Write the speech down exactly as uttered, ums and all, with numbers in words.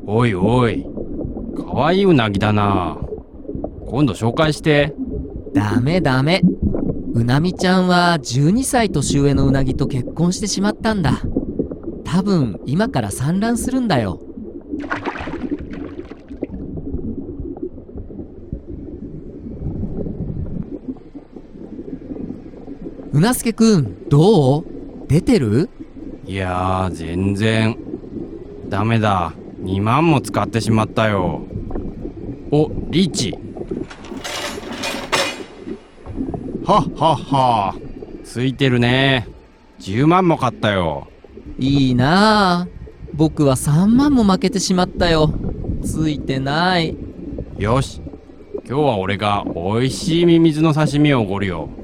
おいおい、かわいいうなぎだな。今度紹介して。 ダメダメ。うなみちゃんはじゅうにさい年上のうなぎと結婚してしまったんだ。多分今から産卵するんだよ。うなすけくん、どう？出てる？ いやー、全然ダメだ。にまんも使ってしまったよ。お、リーチ。はっはっは。ついてるね。じゅうまんも買ったよ。 いいなあ。僕はさんまんも負けてしまったよ。ついてない。 よし、今日は俺がおいしいミミズの刺身をおごるよ。